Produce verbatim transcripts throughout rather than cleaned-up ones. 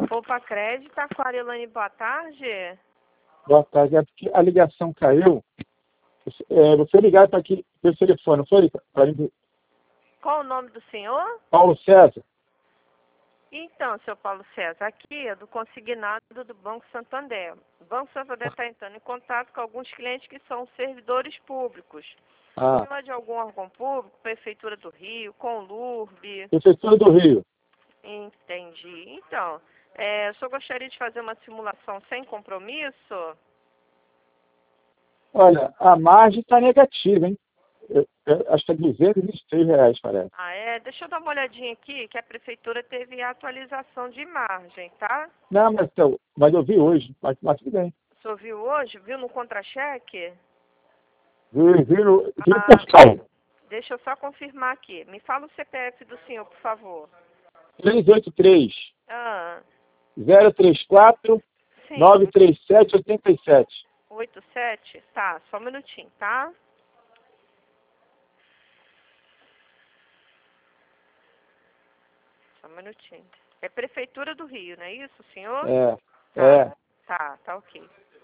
Poupa Crédito, Aquarelane, boa tarde. Boa tarde. É porque a ligação caiu. É, você ligar para aqui pelo telefone, não foi? Pra mim, Qual o nome do senhor? Paulo César. Então, seu Paulo César, aqui é do consignado do Banco Santander. O Banco Santander está entrando em contato com alguns clientes que são servidores públicos. Ah, Fala de algum órgão público, Prefeitura do Rio, Conlurb. Prefeitura do Rio. Entendi. Então, é, o senhor gostaria de fazer uma simulação sem compromisso? Olha, a margem está negativa, hein? Eu, eu, acho que é duzentos e vinte e três reais, parece. Ah, é? Deixa eu dar uma olhadinha aqui, que a Prefeitura teve atualização de margem, tá? Não, mas, eu- mas eu vi hoje, mas, mas tudo bem. O senhor viu hoje? Viu no contra-cheque? Vi, vi no, vi no Ah, portal. deixa eu só confirmar aqui. Me fala o C P F do senhor, por favor. três oito três, Ah, zero três quatro, sim. nove três sete, oito sete. oito sete? Tá, só um minutinho, tá? Só um minutinho. É Prefeitura do Rio, não é isso, senhor? É, Tá, é. tá, tá ok.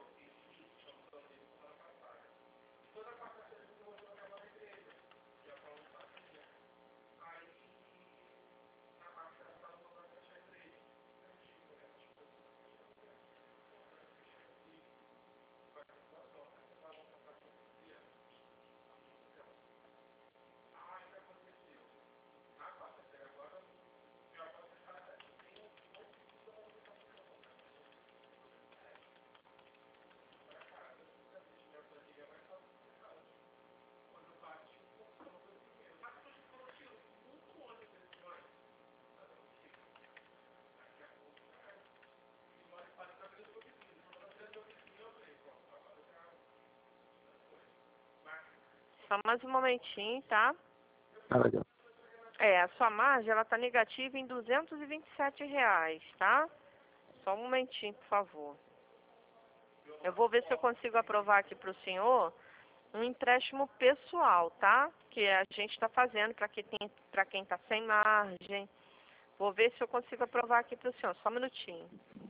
Só mais um momentinho, tá? Ah, legal. É, a sua margem, ela tá negativa em duzentos e vinte e sete reais, tá? Só um momentinho, por favor. Eu vou ver se eu consigo aprovar aqui pro senhor um empréstimo pessoal, tá? Que a gente está fazendo para quem tem, para quem está sem margem. Vou ver se eu consigo aprovar aqui para o senhor. Só um minutinho.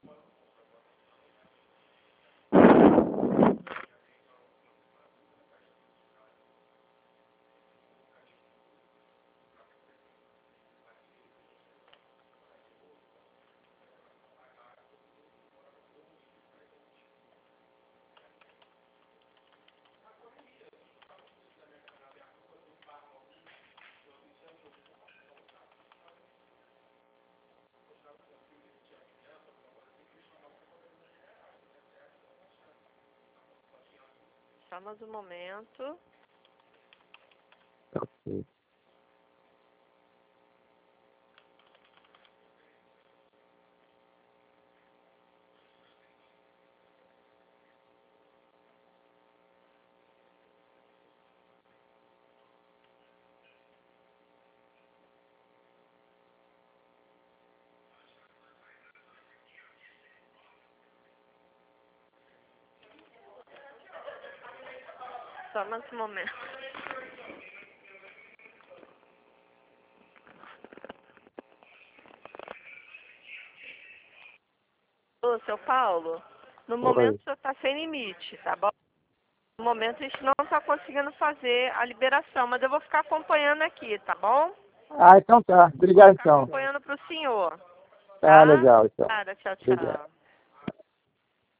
Só mais um momento. Ok. Só mais um momento. Ô, seu Paulo, no momento Oi. o senhor está sem limite, tá bom? No momento a gente não está conseguindo fazer a liberação, mas eu vou ficar acompanhando aqui, tá bom? Ah, então tá. Vou Obrigado, ficar então. acompanhando pro senhor. Tá Tá? legal, então. Nada, tchau, Obrigado. tchau.